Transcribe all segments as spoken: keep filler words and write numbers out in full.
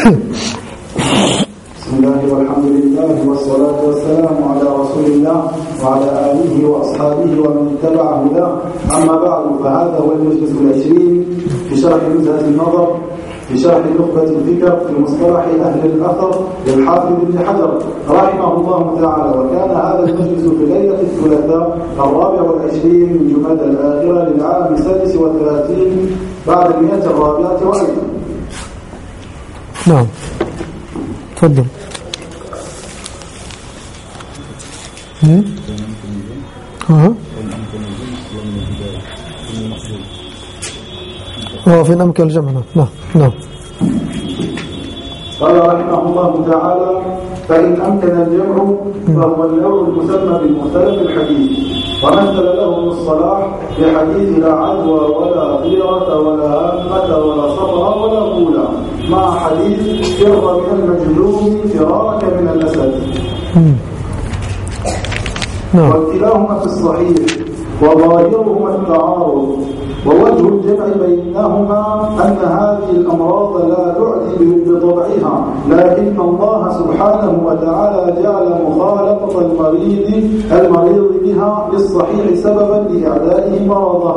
بسم الله والحمد لله والصلاة والسلام على رسول الله وعلى آله وأصحابه ومن اتبع هداه. أما بعد، فهذا هو المجلس العشرين في شرح نزهة النظر في شرح نخبة الفكر في مصطلح أهل الأثر للحافظ ابن حجر رحمه الله تعالى. وكان هذا المجلس في ليلة الثلاثاء الرابع والعشرين من جمادى الآخرة للعام السادس والثلاثين بعد المئة الرابعة وأيضا. نعم، تفضل. ها اه في أمكن الجمع. نعم نعم. قال رحمه الله تعالى: فإن أمكن الجمع فهو النوع المسمى بالمختلف الحديث. ومثل له ابن الصلاح بحديث لا عدوى ولا غيرة ولا هامة ولا صفرة ولا قولة، مع حديث فر من المجذوم فرارك من الأسد. وكلاهما في الصحيح وظاهرهما التعارض. ووجه الجمع بينهما أن هذه الأمراض لا تعدي بطبعها، لكن الله سبحانه وتعالى جعل مخالطة المريض المريض بها للصحيح سببا لإعدائه مرضه.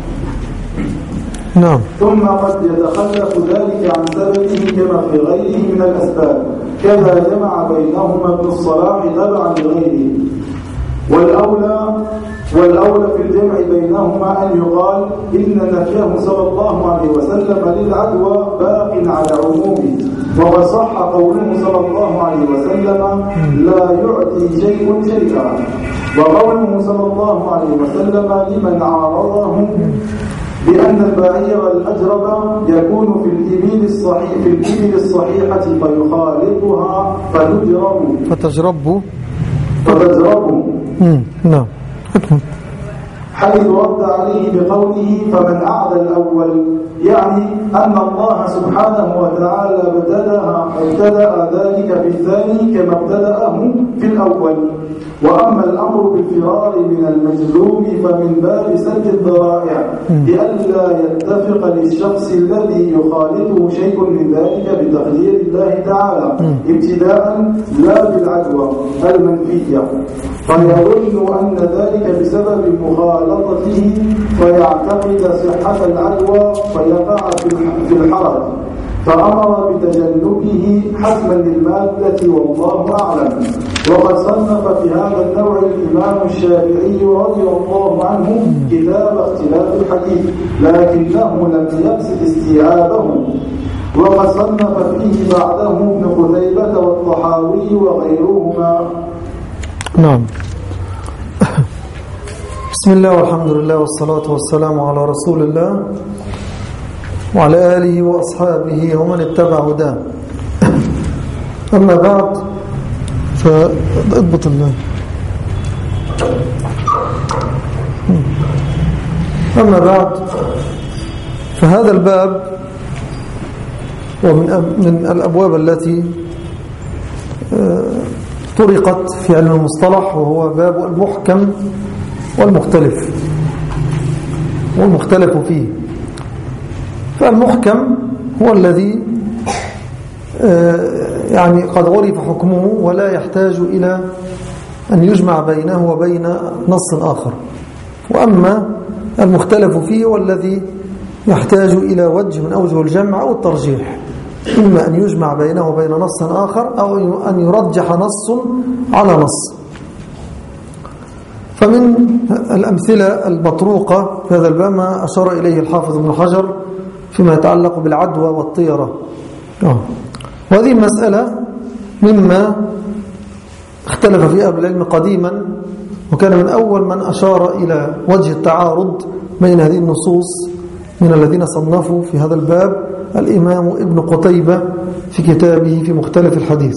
نعم. ثم قد يتخلف ذلك عن سببه كما في غيره من الأسباب، كذا جمع بينهما ابن الصلاح تبعا لغيره. والأولى والأولى في الجمع بينهما أن يقال إن نفيه صلى الله عليه وسلم للعدوى باق على عمومه. وقد صح قوله صلى الله عليه وسلم لا يعطي شيء شيئا، وقوله صلى الله عليه وسلم لمن عارضه بأن البعير الأجرب يكون في الإبل الصحيح في الإبل الصحيحة فيخالطها فتجرب فتجرب فتجرب نعم، حيث رد عليه بقوله فمن أعدى الأول، يعني أن الله سبحانه وتعالى ابتدأ ابتدأ ذلك بالثاني كما ابتدأه في الأول. وأما الأمر بالفرار من المجذوم فمن باب سد الذرائع لئلا يتفق للشخص الذي يخالطه شيء من ذلك بتقدير الله تعالى ابتداء لا بالعدوى المنفية، فيظن أن ذلك بسبب مخالطته فيعتقد صحة العدوى فيقع في الحرج، فأمر بتجنبه حسما للمادة والله أعلم. وقد صنف في هذا النوع الإمام الشافعي رضي الله عنه كتاب اختلاف الحديث، لكنه لم يقصد استيعابه. وقد صنف فيه بعده ابن قتيبة والطحاوي وغيرهما. نعم. بسم الله والحمد لله والصلاة والسلام على رسول الله وعلى آله وأصحابه ومن اتبع هداه. أما بعد، فاضبط الله. أما بعد، فهذا الباب ومن من الأبواب التي طرقت في علم المصطلح، وهو باب المحكم والمختلف والمختلف فيه. فالمحكم هو الذي يعني قد عرف حكمه ولا يحتاج إلى أن يجمع بينه وبين نص آخر. وأما المختلف فيه هو الذي يحتاج إلى وجه من أوجه الجمع أو الترجيح، إما أن يجمع بينه وبين نص آخر أو أن يرجح نص على نص. فمن الأمثلة المطروقة في هذا الباب ما أشار إليه الحافظ ابن حجر فيما يتعلق بالعدوى والطيرة. آه. وهذه المسألة مما اختلف فيها أهل العلم قديما، وكان من أول من أشار إلى وجه التعارض بين هذه النصوص من الذين صنفوا في هذا الباب الإمام ابن قتيبة في كتابه في مختلف الحديث.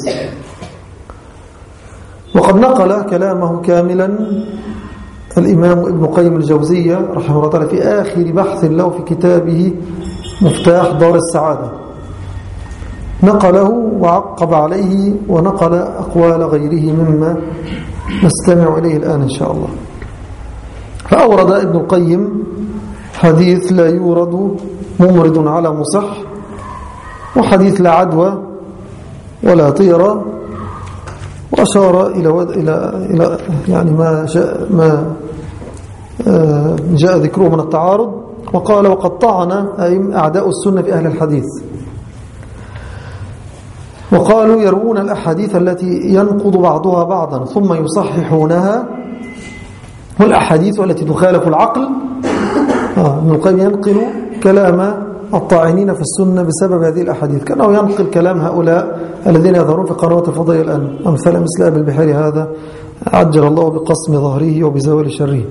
وقد نقل كلامه كاملا الإمام ابن قيم الجوزية رحمه الله تعالى في آخر بحث له في كتابه مفتاح دار السعادة، نقله وعقب عليه ونقل أقوال غيره مما نستمع إليه الآن إن شاء الله. فأورد ابن القيم حديث لا يورد ممرض على مصح، وحديث لا عدوى ولا طيرة، وأشار إلى إلى إلى يعني ما جاء ما جاء ذكره من التعارض، وقال وقد طعن أعداء السنة في أهل الحديث، وقالوا يروون الأحاديث التي ينقض بعضها بعضا ثم يصححونها، والأحاديث التي تخالف العقل. ابن القيم ينقل كلام الطاعنين في السنة بسبب هذه الأحاديث، كأنه ينقل كلام هؤلاء الذين يظهرون في قنوات الفضائية الآن، أمثال مثل أبي البحيري هذا عجل الله بقسم ظهره وبزوال شره.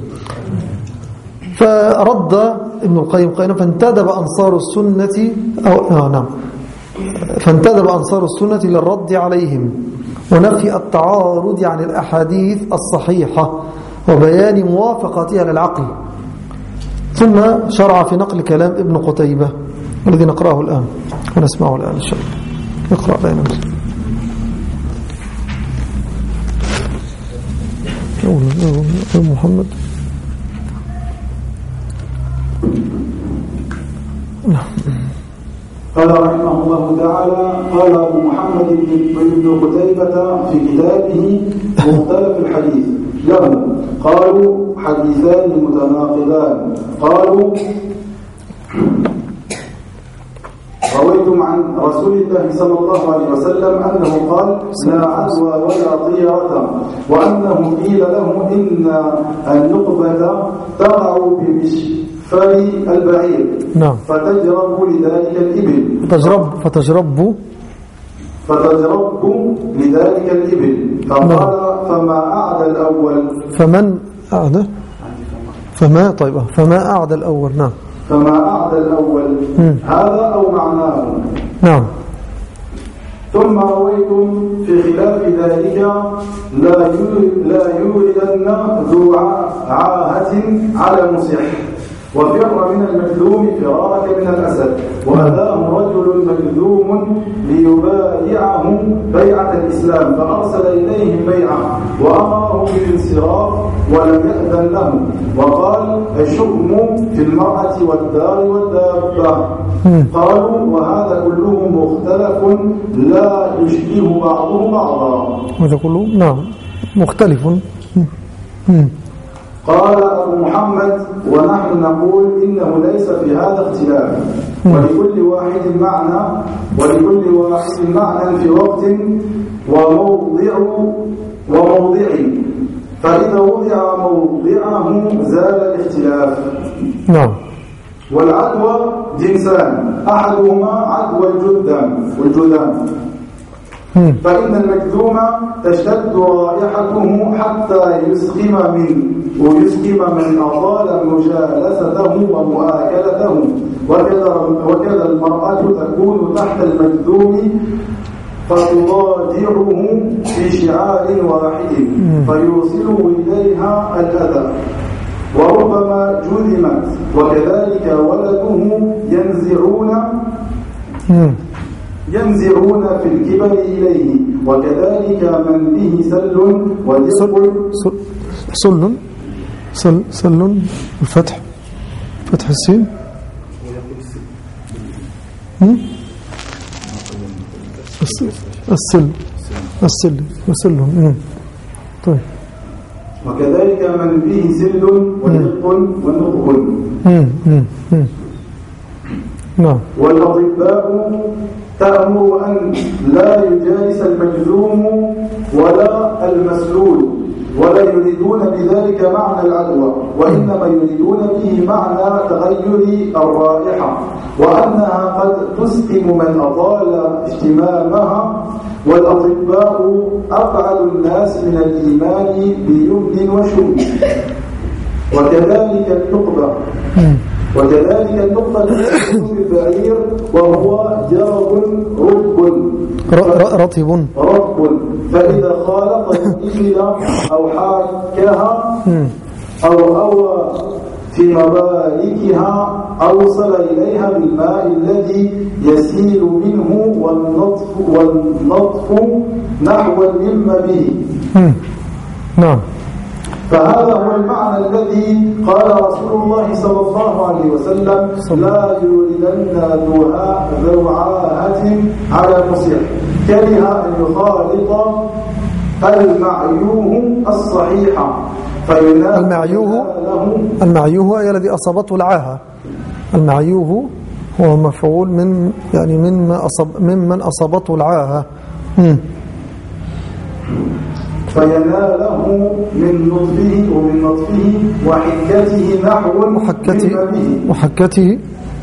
فرد ابن القيم قائلا فانتدب أنصار السنة أو آه نعم فانتدب أنصار السنة للرد عليهم ونفي التعارض عن الأحاديث الصحيحة وبيان موافقتها للعقل، ثم شرع في نقل كلام ابن قتيبة الذي نقرأه الآن ونسمعه الآن إن شاء الله. اقرأ بيننا محمد. قال رحمه الله تعالى: قال أبو محمد بن قتيبة في كتابه مختلف الحديث له، قالوا حديثان متناقضان. قالوا رويتم عن رسول الله صلى الله عليه وسلم أنه قال: لا عدوى ولا طيرة، وأنه قيل له إن النقبة تقع بمشفر البعير نعم فتجرب لذلك الإبل فتجرب فتجرب فتجرب لذلك الإبل. فقال: فما أعدى الأول فمن أعدى فما طيب فما أعدى الأول نعم فما أعدى الأول م. هذا أو معناه نعم. ثم رويتم في خلاف ذلك: لا لا يوردن ذو عاهة على مصح، وفر من المكذوم فرارك من الأسد، وأتاه رجل مكذوم ليبايعه بيعة الإسلام فأرسل إليهم بيعة وأمره بالانصراف ولم يأذن له، وقال: الشؤم في المرأة والدار والدابة. قالوا: وهذا كله مختلف لا يشبه بعضه بعضا. هذا كله نعم مختلف. قال أبو محمد: ونحن نقول إنه ليس في هذا اختلاف، ولكل واحد معنى ولكل واحد معنى في وقت وموضع وموضع فإذا وضع موضعه زال الاختلاف. نعم. والعدوى جنسان، أحدهما عدوى الجذام والجذام، فإن المكذوم تشتد رائحته حتى يسخم من ويسخم من أطال مجالسته ومؤاكلته، وكذا وكذا المرأة تكون تحت المكذوم فتضاجعه في شعار واحد فيوصل إليها الأذى، وربما جذمت، وكذلك ولده ينزعون ينزعون في الكبر إليه، وكذلك من به سل ودق سل سل سل الفتح فتح السين السل السل وسل. طيب. وكذلك من به سل ودق ونطق. نعم. والأطباء تأمر أن لا يجالس المجذوم ولا المسلول، ولا يريدون بذلك معنى العدوى، وإنما يريدون به معنى تغير الرائحة، وأنها قد تسقم من أطال اهتمامها. والأطباء أبعد الناس من الإيمان بيمن وشؤم. وكذلك النقبة وكذلك النقطة البعير وهو جرب رطب رطب رطب فإذا خالط الإبل أو حاكها أو أوى في مباركها أوصل إليها بالماء الذي يسيل منه والنطف, والنطف نحو مما به. نعم. فهذا هو المعنى الذي قال رسول الله صلى الله عليه وسلم لا يولدن ذو عاهة على مسيح كره أن يخالط المعيوه الصحيحة المعيوه المعيوه أي الذي أصابته العاهة. المعيوه هو مفعول من يعني مما أصاب ممن أصابته العاهة. فيناله من لطفه ومن لطفه وحكته نحو وحكته وحكته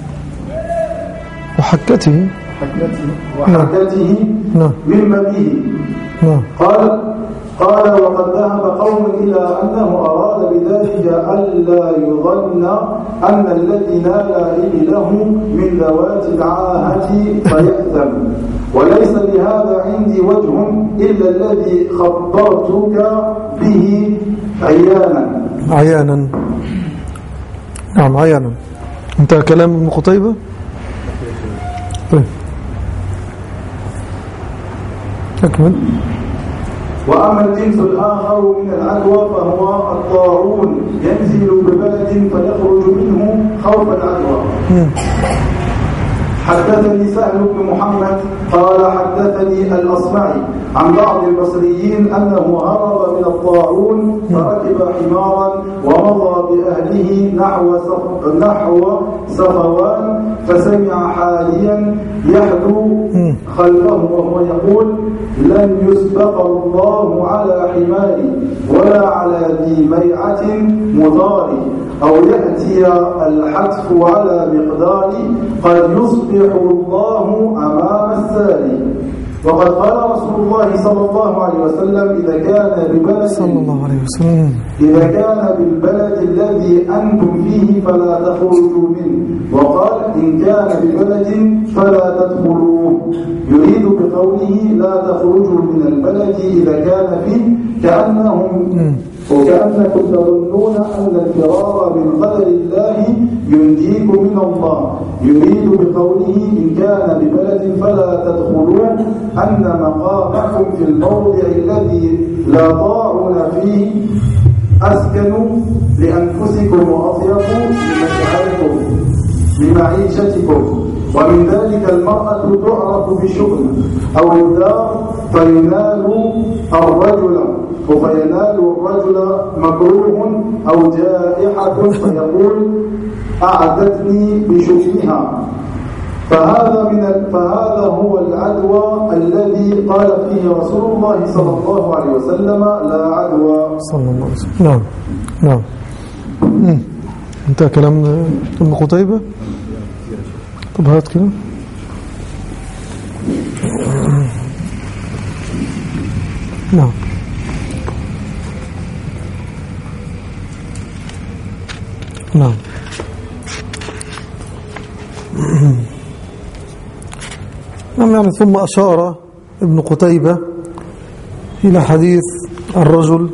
وحكته وحكته مما به. قال قال وقد ذهب قوم إلى أنه أراد بذلك ألا يظن أن الذي نال إله من ذوات العاهة فيأثم، وليس لهذا عندي وجه إلا الذي خبرتك به عيانا عيانا نعم عيانا. انتهى كلام ابن قتيبة. طيب أكمل. وأما الجنس الآخر من العدوى فهو الطاعون ينزل ببلد فيخرج منه خوف العدوى. حدثني سهل بن محمد قال حدثني الأصمعي عن بعض البصريين أنه هرب من الطاعون فركب حمارا ومضى بأهله نحو نحو صفوان فسمع حاليا يحدو خلفه وهو يقول لن يسبق الله على حماري ولا على ذي ميعة مضاري أو يأتي الحتف على مقداري قد يصبح الله أمام الساري. وقد قال رسول الله صلى الله عليه وسلم إذا كان ببلد صلى الله عليه وسلم إذا كان بالبلد الذي أنتم فيه فلا تخرجوا منه، وقال إن كان ببلد فلا تدخلوه، يريد بقوله لا تخرجوا من البلد إذا كان فيه كأنهم وكأنكم تظنون أن الفرار من قدر الله ينجيكم من الله، يريد بقوله إن كان ببلد فلا تدخلوه أن مقامكم في الموضع الذي لا طاعون فيه أسكنوا لأنفسكم وأطيبوا لمشاعركم لمعيشتكم. ومن ذلك المرأة تعرف بشؤم أو الدار فينال الرجل وفينال الرجل مكروه أو جائحة فيقول أعدتني بشؤمها. فهذا من فهذا هو العدوى الذي قال فيه رسول الله صلى الله عليه وسلم لا عدوى صلى الله عليه وسلم. نعم نعم. انتهى كلام ابن قتيبة. طب هات كده. نعم. نعم. نعم يعني ثم أشار ابن قتيبة إلى حديث الرجل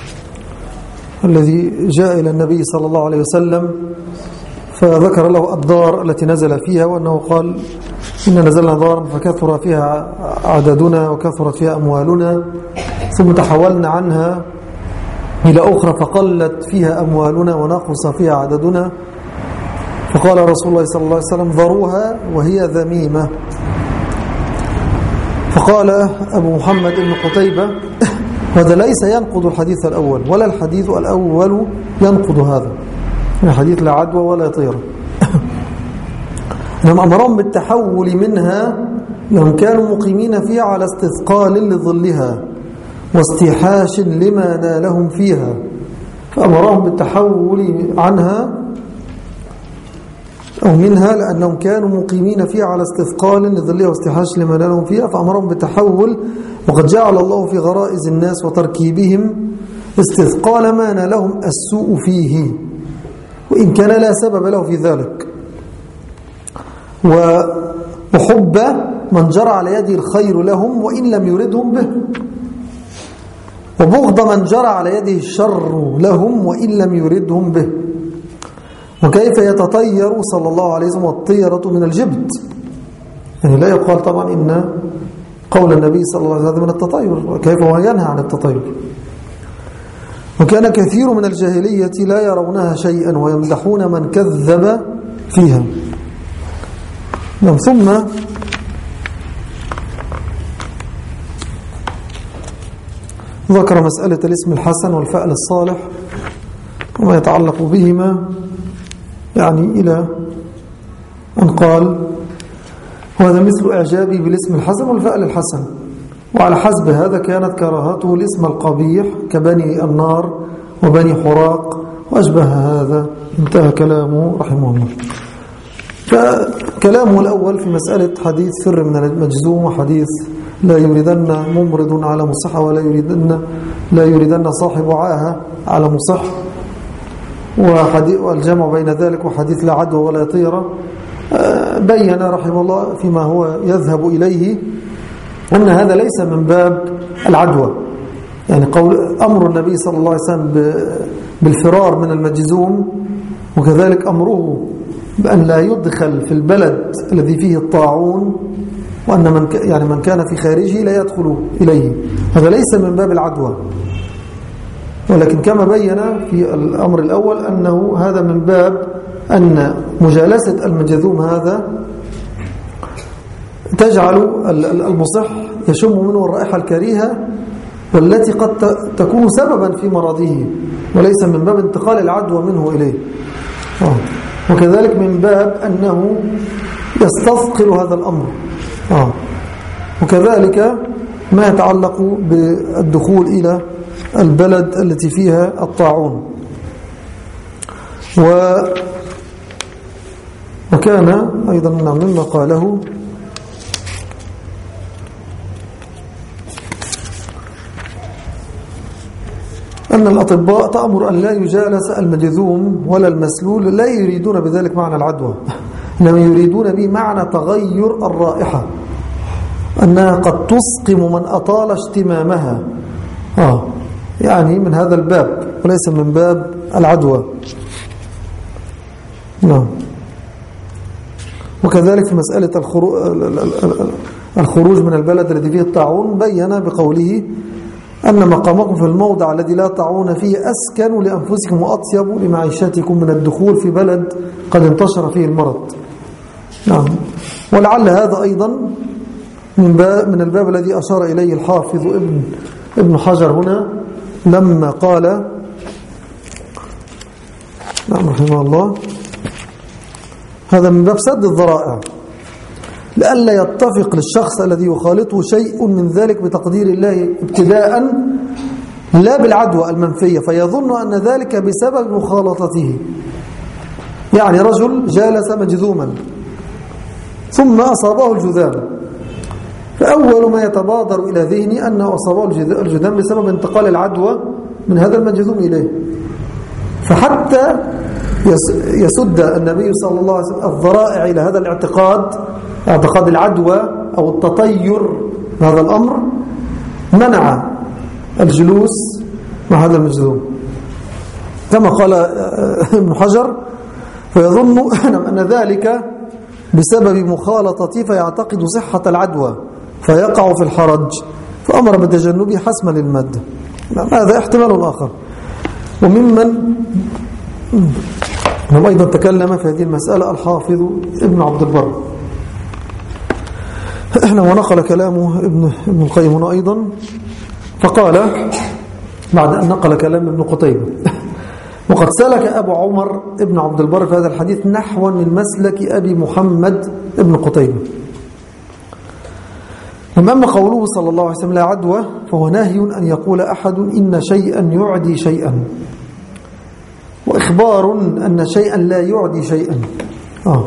الذي جاء إلى النبي صلى الله عليه وسلم فذكر له الدار التي نزل فيها، وأنه قال إن نزلنا دارا فكثر فيها عددنا وكثرت فيها أموالنا، ثم تحولنا عنها إلى أخرى فقلت فيها أموالنا ونقص فيها عددنا، فقال رسول الله صلى الله عليه وسلم ذروها وهي ذميمة. فقال أبو محمد بن قتيبة هذا ليس ينقض الحديث الأول ولا الحديث الأول ينقض هذا، الحديث لا عدوى ولا طيرة. لما أمرهم بالتحول منها لهم كانوا مقيمين فيها على استثقال لظلها واستيحاش لما نالهم فيها، فأمرهم بالتحول عنها أو منها لأنهم كانوا مقيمين فيها على استثقال لظلها واستيحاش لما نالهم فيها، فأمرهم بالتحول. وقد جعل الله في غرائز الناس وتركيبهم استثقال ما نالهم السوء فيه وإن كان لا سبب له في ذلك، وحب من جرى على يده الخير لهم وإن لم يردهم به، وبغض من جرى على يده الشر لهم وإن لم يردهم به. وكيف يتطير صلى الله عليه وسلم والطيرة من الجبت، يعني لا يقال طبعا إن قول النبي صلى الله عليه وسلم من التطير، وكيف هو ينهى عن التطير. وكان كثير من الجاهلية لا يرونها شيئا ويمدحون من كذب فيها. ثم ذكر مسألة الاسم الحسن والفعل الصالح وما يتعلق بهما، يعني إلى أن قال: وهذا مثل إعجابي بالاسم الحسن والفعل الحسن، وعلى حسب هذا كانت كراهته الاسم القبيح كبني النار وبني حراق وأشبه هذا. انتهى كلامه رحمه الله. فكلامه الأول في مسألة حديث فر من المجزوم وحديث لا يريدن ممرض على مصح ولا يريدن لا يريدن صاحب عاهة على مصح، والجمع بين ذلك وحديث لا عدوى ولا طيرة، بين رحمه الله فيما هو يذهب إليه أن هذا ليس من باب العدوى، يعني قول أمر النبي صلى الله عليه وسلم بالفرار من المجزوم، وكذلك أمره بأن لا يدخل في البلد الذي فيه الطاعون، وأن من يعني من كان في خارجه لا يدخل إليه، هذا ليس من باب العدوى. ولكن كما بين في الأمر الأول أنه هذا من باب أن مجالسة المجذوم هذا تجعل المصح يشم منه الرائحة الكريهة والتي قد تكون سببا في مرضه، وليس من باب انتقال العدوى منه إليه. آه. وكذلك من باب أنه يستثقل هذا الأمر. آه. وكذلك ما يتعلق بالدخول إلى البلد التي فيها الطاعون. و وكان أيضا مما قاله أن الأطباء تأمر أن لا يجالس المجذوم ولا المسلول، لا يريدون بذلك معنى العدوى، إنما يريدون به معنى تغير الرائحة، أنها قد تسقم من أطال اشتمامها. آه يعني من هذا الباب وليس من باب العدوى. نعم. وكذلك في مسألة الخروج من البلد الذي فيه الطاعون بين بقوله أن مقامكم في الموضع الذي لا طاعون فيه أسكن لأنفسكم وأطيب لمعيشتكم من الدخول في بلد قد انتشر فيه المرض. نعم. ولعل هذا أيضا من باب من الباب الذي أشار إليه الحافظ ابن ابن حجر هنا لما قال نعم رحمه الله: هذا من باب سد الذرائع، لئلا يتفق للشخص الذي يخالطه شيء من ذلك بتقدير الله ابتداء لا بالعدوى المنفية، فيظن أن ذلك بسبب مخالطته. يعني رجل جالس مجذوما ثم أصابه الجذام، فأول ما يتبادر إلى ذهني أنه أصابه الجذام بسبب انتقال العدوى من هذا المجذوم إليه، فحتى يسد النبي صلى الله عليه وسلم الذرائع إلى هذا الاعتقاد، اعتقاد العدوى أو التطير بهذا الأمر، منع الجلوس مع هذا المجذوم كما قال ابن حجر: فيظن أن ذلك بسبب مخالطته فيعتقد صحة العدوى فيقع في الحرج، فأمر بتجنبه حسما للمادة. هذا احتمال آخر. وممن هم أيضا تكلم في هذه المسألة الحافظ ابن عبد البر، احنا ونقل كلامه ابن ابن القيم هنا أيضا، فقال بعد أن نقل كلام ابن قتيبة: وقد سلك أبو عمر ابن عبد البر في هذا الحديث نحوا من مسلك أبي محمد ابن قتيبة. أما قوله صلى الله عليه وسلم لا عدوى، فهو نهي أن يقول أحد إن شيئا يعدي شيئا، وإخبار أن شيئا لا يعدي شيئا. آه.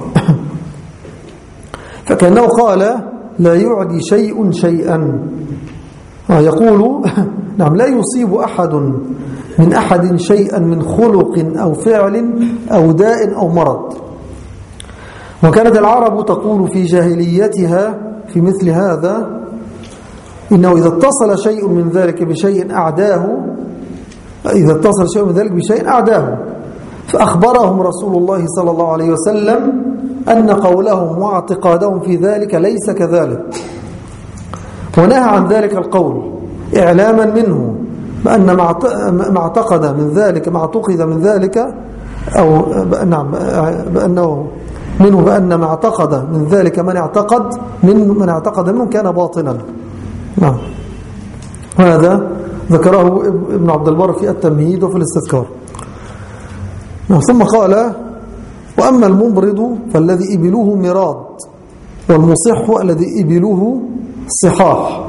فكأنه قال لا يعدي شيء شيئا. آه يقول نعم لا يصيب أحد من أحد شيئا من خلق أو فعل أو داء أو مرض. وكانت العرب تقول في جاهليتها في مثل هذا: إنه إذا اتصل شيء من ذلك بشيء أعداه إذا اتصل شيء من ذلك بشيء أعداه فأخبرهم رسول الله صلى الله عليه وسلم أن قولهم واعتقادهم في ذلك ليس كذلك، ونهى عن ذلك القول إعلاما منه بأن ما اعتقد من ذلك ما اعتقد من ذلك أو نعم بأنه منه بأن ما اعتقد من ذلك من اعتقد من من اعتقد منه كان باطلا. نعم، هذا ذكره ابن عبد البر في التمهيد وفي الاستذكار. نعم. ثم قال: وأما الممرض فالذي إبلوه مراد، والمصح الذي إبلوه صحاح.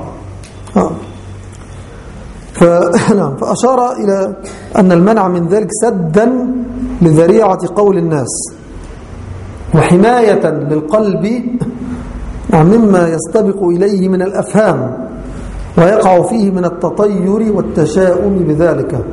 فنعم فأشار إلى أن المنع من ذلك سدا لذريعة قول الناس وحماية للقلب مما يستبق إليه من الأفهام ويقع فيه من التطير والتشاؤم بذلك،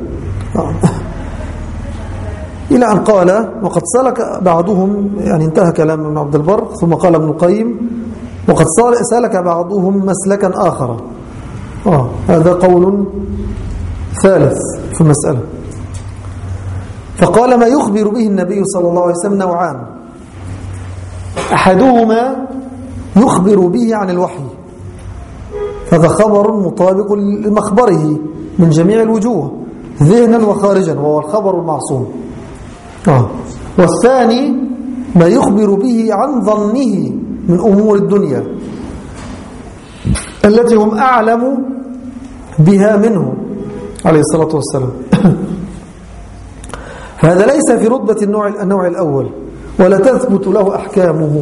إلى أن قال: وقد سلك بعضهم، يعني انتهى كلام ابن عبد البر، ثم قال ابن القيم: وقد سلك بعضهم مسلكا آخر. آه هذا قول ثالث في المسألة. فقال: ما يخبر به النبي صلى الله عليه وسلم نوعان: أحدهما يخبر به عن الوحي، هذا خبر مطابق لمخبره من جميع الوجوه ذهنا وخارجا، وهو الخبر المعصوم. آه. والثاني ما يخبر به عن ظنه من أمور الدنيا التي هم أعلم بها منه عليه الصلاة والسلام. فهذا ليس في رتبة النوع, النوع الأول، ولا تثبت له أحكامه.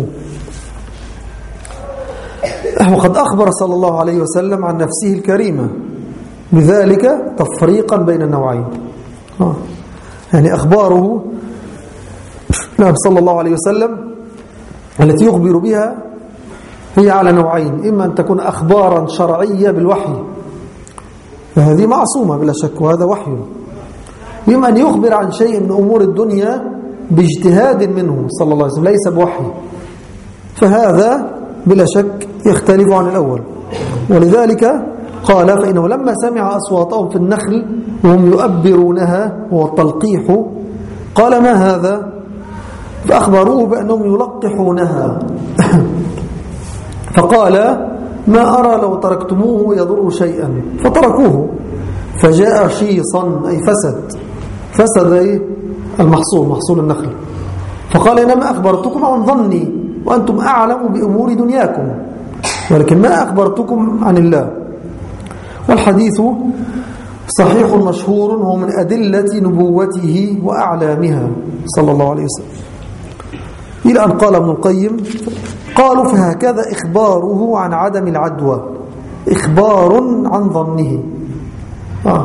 وقد أخبر صلى الله عليه وسلم عن نفسه الكريمة بذلك تفريقا بين النوعين. آه. يعني أخباره نعم صلى الله عليه وسلم التي يخبر بها هي على نوعين: إما أن تكون أخبارا شرعية بالوحي، فهذه معصومة بلا شك وهذا وحي، إما أن يخبر عن شيء من أمور الدنيا باجتهاد منه صلى الله عليه وسلم ليس بوحي، فهذا بلا شك يختلف عن الأول. ولذلك قال: فإنه لما سمع أصواتهم في النخل وهم يؤبرونها وهو التلقيح قال: ما هذا؟ فأخبروه بأنهم يلقحونها. فقال: ما أرى لو تركتموه يضر شيئا، فتركوه، فجاء شيصا أي فسد فسد المحصول محصول النخل. فقال: إنما أخبرتكم عن ظني وأنتم أعلم بأمور دنياكم، ولكن ما أخبرتكم عن الله. والحديث صحيح مشهور وهو من أدلة نبوته وأعلامها صلى الله عليه وسلم. إلى أن قال ابن القيم: قالوا: فهكذا إخباره عن عدم العدوى إخبار عن ظنه، آه.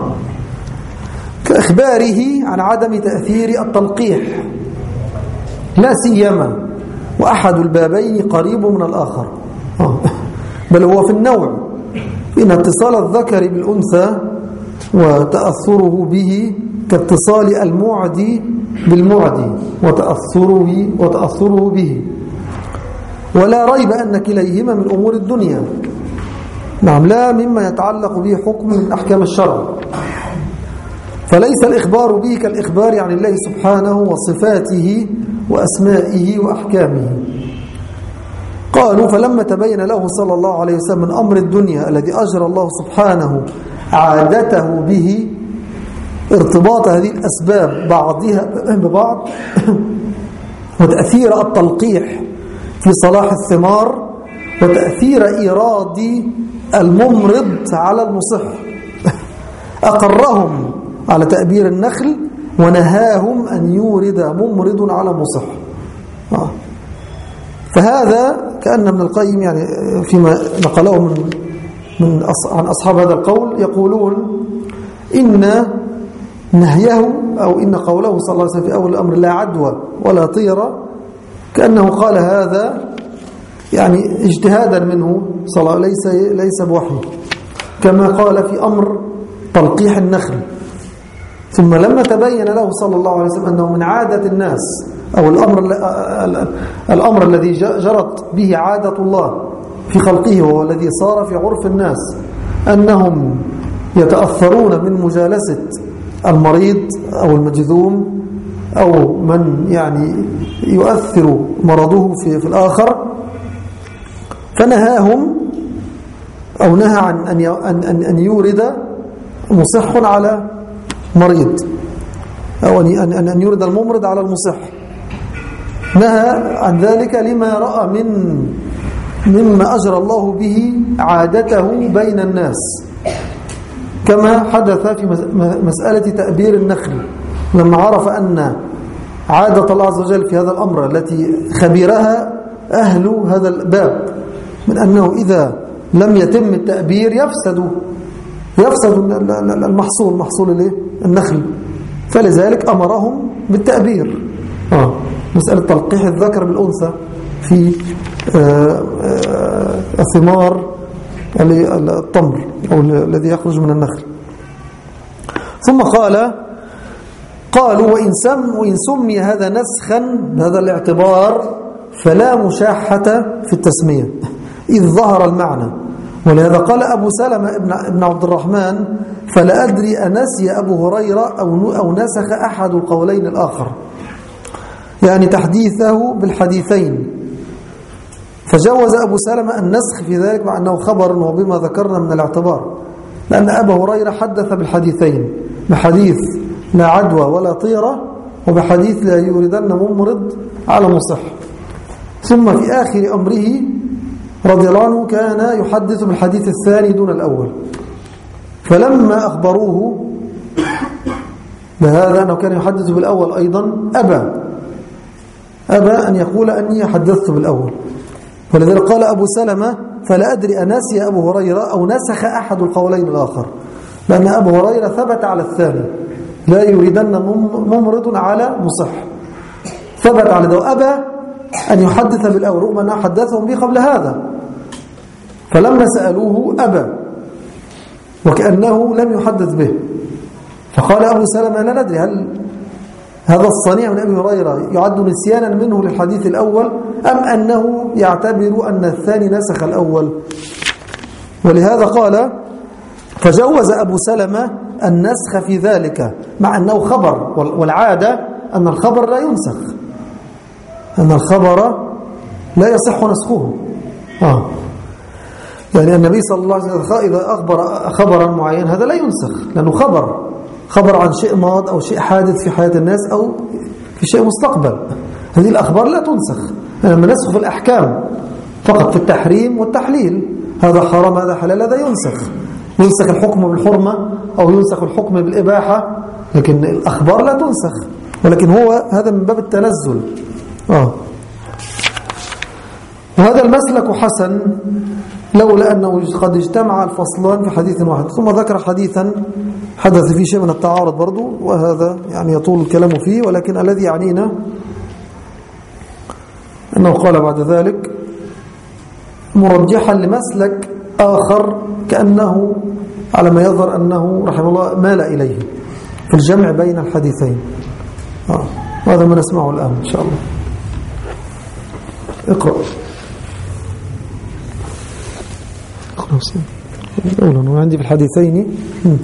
كإخباره عن عدم تأثير التلقيح، لا سيما وأحد البابين قريب من الآخر، آه. بل هو في النوع، إن اتصال الذكر بالأنثى وتأثره به كاتصال المعدي بالمعدي وتأثره, وتأثره به، ولا ريب أن كليهما من أمور الدنيا، نعم، لا مما يتعلق به حكم من أحكام الشرع. فليس الإخبار به كالإخبار عن الله سبحانه وصفاته وأسمائه وأحكامه. قالوا: فلما تبين له صلى الله عليه وسلم من أمر الدنيا الذي أجرى الله سبحانه عادته به، ارتباط هذه الأسباب بعضها ببعض وتأثير التلقيح في صلاح الثمار وتأثير إيراد الممرض على المصح، أقرهم على تأبير النخل ونهاهم أن يورد ممرض على مصح. فهذا كأن ابن القيم يعني فيما نقله من من عن أصحاب هذا القول يقولون إن نهيه أو إن قوله صلى الله عليه وسلم في أول الأمر لا عدوى ولا طيرة، كأنه قال هذا يعني اجتهادا منه صلى الله عليه وسلم، ليس ليس بوحي، كما قال في أمر تلقيح النخل. ثم لما تبين له صلى الله عليه وسلم أنه من عادة الناس أو الأمر الأمر الذي جرت به عادة الله في خلقه وهو الذي صار في عرف الناس أنهم يتأثرون من مجالسة المريض أو المجذوم أو من يعني يؤثر مرضه في, في الآخر، فنهاهم أو نهى عن أن أن أن يورد مصح على مريض، أو أن أن يرد الممرض على المصح. نهى عن ذلك لما رأى من مما أجرى الله به عادته بين الناس، كما حدث في مسألة تأبير النخل، لما عرف أن عادة الله عز وجل في هذا الأمر التي خبرها أهل هذا الباب من أنه إذا لم يتم التأبير يفسد يفسد المحصول، محصول النخل، فلذلك أمرهم بالتأبير. آه. مسألة تلقيح الذكر بالأنثى في آه آه الثمار التمر أو الذي يخرج من النخل. ثم قال قالوا وإن, سم وإن سمي هذا نسخا بهذا الاعتبار فلا مشاحة في التسمية إذ ظهر المعنى. ولهذا قال أبو سلمة ابن عبد الرحمن فلا أدري أنسي أبو هريرة أو نسخ أحد القولين الآخر، يعني تحديثه بالحديثين. فجوز أبو سلمة النسخ في ذلك مع أنه خبر وبما ذكرنا من الاعتبار، لأن أبا هريرة حدث بالحديثين، بحديث لا عدوى ولا طيرة، وبحديث لا يوردن ممرض على مصح. ثم في آخر أمره رضي الله عنه كان يحدث بالحديث الثاني دون الأول، فلما أخبروه بهذا أنه كان يحدث بالأول أيضا أبى أبى أن يقول أني حدثت بالأول. ولذلك قال أبو سلمة فلا أدري أنسي أبو هريرة أو نسخ أحد القولين الآخر، لأن أبو هريرة ثبت على الثاني لا يريدن ممرض على مصح، ثبت على ذو. أبى أن يحدث بالأول رغم أنه حدثهم به قبل هذا، فلما سألوه أبى وكأنه لم يحدث به. فقال أبو سلمة لا ندري هل هذا الصنيع من أبي هريرة يعد نسيانا منه للحديث الأول أم أنه يعتبر أن الثاني نسخ الأول. ولهذا قال فجوز أبو سلمة النسخ في ذلك مع أنه خبر، والعادة أن الخبر لا ينسخ، أن الخبر لا يصح نسخه. آه. يعني النبي صلى الله عليه وسلم إذا أخبر خبرا معين هذا لا ينسخ، لأنه خبر خبر عن شيء ماض أو شيء حادث في حياة الناس أو في شيء مستقبل. هذه الأخبار لا تنسخ، لما نسخ في الأحكام فقط في التحريم والتحليل، هذا حرام هذا حلال، هذا ينسخ ينسخ الحكم بالحرمة أو ينسخ الحكم بالإباحة، لكن الأخبار لا تنسخ. ولكن هو هذا من باب التنزل. آه. وهذا المسلك حسن لولا أنه قد اجتمع الفصلان في حديث واحد. ثم ذكر حديثا حدث فيه شيء من التعارض برضو، وهذا يعني يطول الكلام فيه، ولكن الذي يعنينا أنه قال بعد ذلك مرجحا لمسلك آخر كأنه على ما يظهر أنه رحمه الله مال إليه في الجمع بين الحديثين. آه. وهذا ما نسمعه الآن إن شاء الله. اقرأ أولا وعندي في الحديثين.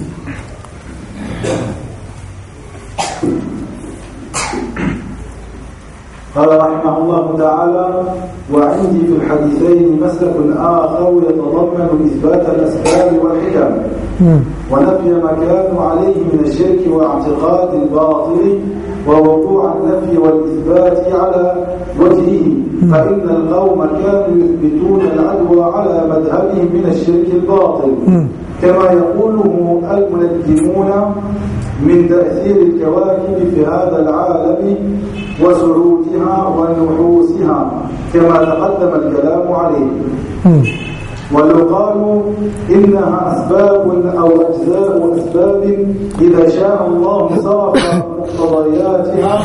قال رحمه الله تعالى وعندي في الحديثين مسلك آخر يتضمن إثبات الأسباب والحكم ونفي ما كانوا عليه من الشرك واعتقاد الباطل ووقوع النفي والإثبات على وجهه، فإن القوم كانوا يثبتون العدوى على مذهبهم من الشرك الباطل كما يقوله المنجمون من تأثير الكواكب في هذا العالم وسعودها ونحوسها كما تقدم الكلام عليه. ولو قالوا إنها أسباب أو أجزاء أسباب إذا شاء الله صرف مقتضياتها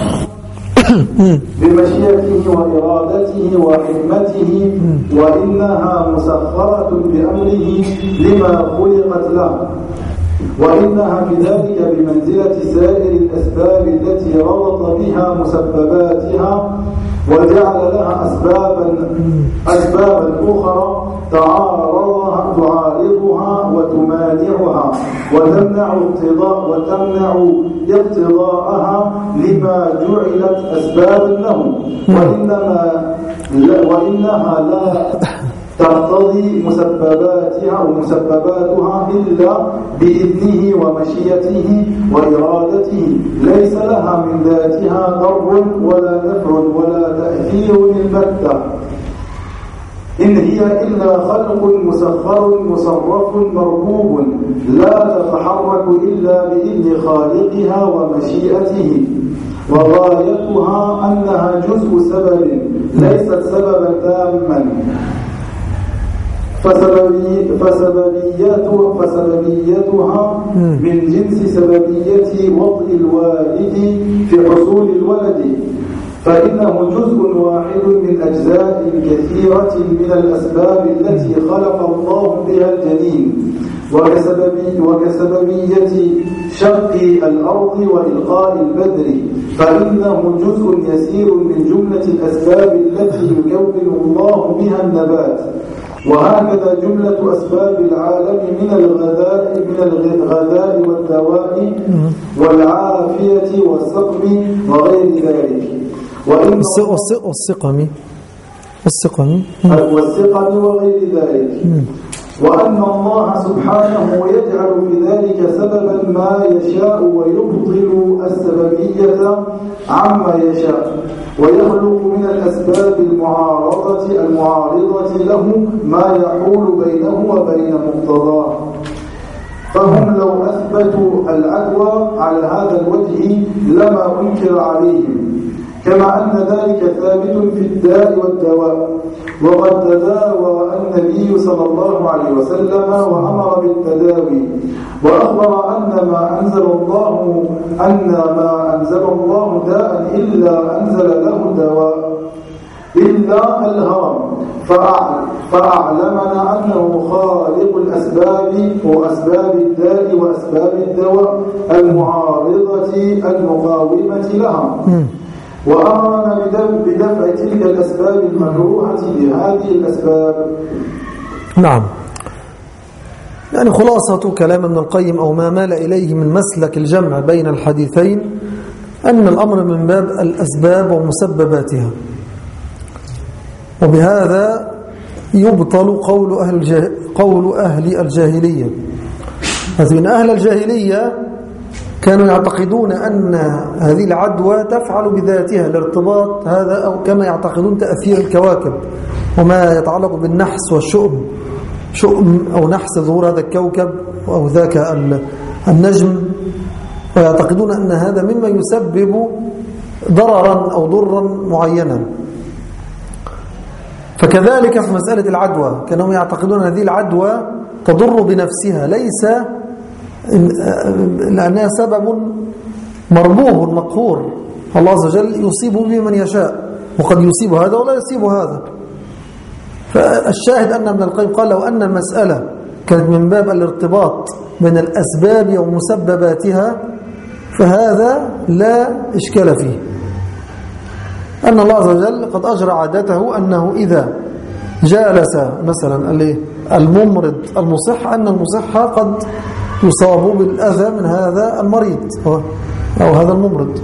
بمشيئته وإرادته وحكمته، وإنها مسخرة بأمره لما خلقت له، وإنها بذلك بمنزلة سائر الأسباب التي ربط بها مسبباتها وجعل لها أسبابا أسبابا أخرى تعارضها تعارضها وتمانعها وتمنع اقتضاء وتمنع اقتضاءها لما جعلت أسبابا له، وإنما لا وإنها لا تقتضي مسبباتها أو مسبباتها إلا بإذنه ومشيئته وإرادته، ليس لها من ذاتها ضر ولا نفع ولا تأثير البتة، إن هي إلا خلق مسخر مصرف مربوب لا تتحرك إلا بإذن خالقها ومشيئته، وغايتها أنها جزء سبب ليست سببا تاما، فسببي فسببيته فسببيتها من جنس سببية وضع الوالد في حصول الولد، فإنه جزء واحد من أجزاء كثيرة من الأسباب التي خلق الله بها الجنين، وكسببي وكسببية شق الأرض وإلقاء البذر، فإنه جزء يسير من جملة الأسباب التي يكون الله بها النبات. وهكذا جملة أسباب العالم من الغذاء من الغذاء والدواء والعافية والسقم وغير ذلك، والسقم والسقم والسقم وغير ذلك، وأن الله سبحانه يجعل في ذلك سببا ما يشاء ويبطل السببية عما يشاء، ويخلق من الأسباب المعارضة المعارضة له ما يحول بينه وبين مقتضاه. فهم لو أثبتوا العدوى على هذا الوجه لما أنكر عليهم، كما أن ذلك ثابت في الداء والدواء، وقد تداوى النبي صلى الله عليه وسلم وأمر بالتداوي، وأخبر أن ما أنزل الله أن ما أنزل الله داء إلا أنزل له دواء إلا الهرم، فأعلمنا أنه خالق الأسباب وأسباب الداء وأسباب الدواء المعارضة المقاومة لها، وأمرنا بدفع تلك الأسباب المكروهة بهذه الأسباب. نعم، يعني خلاصة كلام ابن القيم أو ما مال إليه من مسلك الجمع بين الحديثين أن الأمر من باب الأسباب ومسبباتها، وبهذا يبطل قول أهل, الجاه... قول أهل الجاهلية. إن أهل الجاهلية كانوا يعتقدون أن هذه العدوى تفعل بذاتها الارتباط هذا، أو كما يعتقدون تأثير الكواكب وما يتعلق بالنحس والشؤم، شؤم أو نحس ظهور هذا الكوكب أو ذاك النجم، ويعتقدون أن هذا مما يسبب ضررا أو ضرا معينا. فكذلك في مسألة العدوى كانوا يعتقدون أن هذه العدوى تضر بنفسها، ليس لأنها سبب مربوب مقهور، الله عز وجل يصيب به من يشاء، وقد يصيب هذا ولا يصيب هذا. فالشاهد أن ابن القيم قال لو أن المسألة كانت من باب الارتباط بين الأسباب ومسبباتها فهذا لا إشكال فيه، أن الله عز وجل قد أجرى عادته أنه إذا جالس مثلا الممرض المصح أن المصح قد يصاب بالأذى من هذا المريض أو هذا الممرض.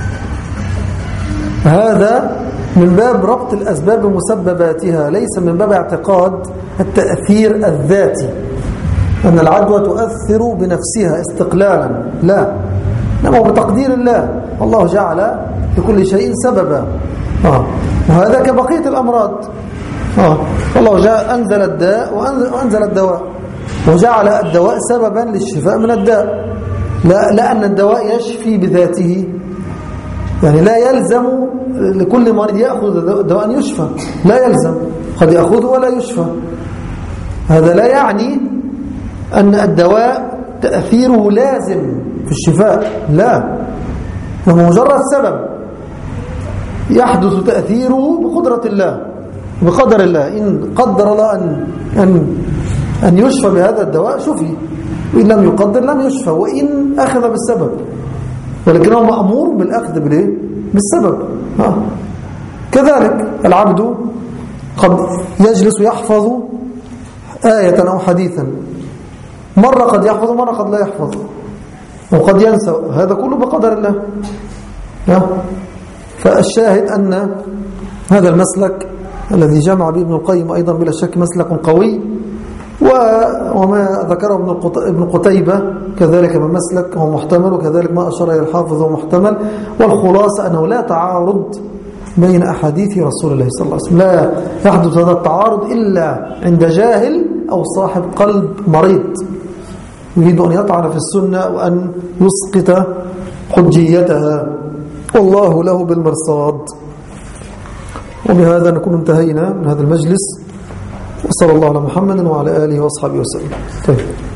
هذا من باب ربط الأسباب بمسبباتها، ليس من باب اعتقاد التأثير الذاتي أن العدوى تؤثر بنفسها استقلالا، لا، إنما بتقدير الله، الله جعل لكل شيء سببا، آه. وهذا كبقية الأمراض، آه. الله جاء أنزل الداء وأنزل, وأنزل الدواء، وجعل الدواء سببا للشفاء من الداء، لا, لا أن الدواء يشفي بذاته، يعني لا يلزم لكل مريض يأخذ دواء يشفى، لا يلزم، قد يأخذه ولا يشفى. هذا لا يعني أن الدواء تأثيره لازم في الشفاء، لا، هو مجرد سبب يحدث تأثيره بقدرة الله بقدر الله، إن قدر الله أن, أن, أن يشفى بهذا الدواء شفي، وإن لم يقدر لم يشفى، وإن أخذ بالسبب، ولكنه مأمور بالأخذ بالسبب. آه. كذلك العبد قد يجلس يحفظ آية أو حديثا، مرة قد يحفظ ومرة قد لا يحفظ، وقد ينسى، هذا كله بقدر الله. آه. فالشاهد أن هذا المسلك الذي جمع به ابن القيم أيضا بلا شك مسلك قوي، وما ذكره ابن قتيبة كذلك من مسلك هو محتمل، وكذلك ما أشار إلى الحافظ هو محتمل. والخلاصة أنه لا تعارض بين أحاديث رسول الله صلى الله عليه وسلم، لا يحدث هذا التعارض إلا عند جاهل أو صاحب قلب مريض يريد أن يطعن في السنة وأن يسقط حجيتها، والله له بالمرصاد. وبهذا نكون انتهينا من هذا المجلس، وصلى الله على محمد وعلى آله وأصحابه وسلم. طيب.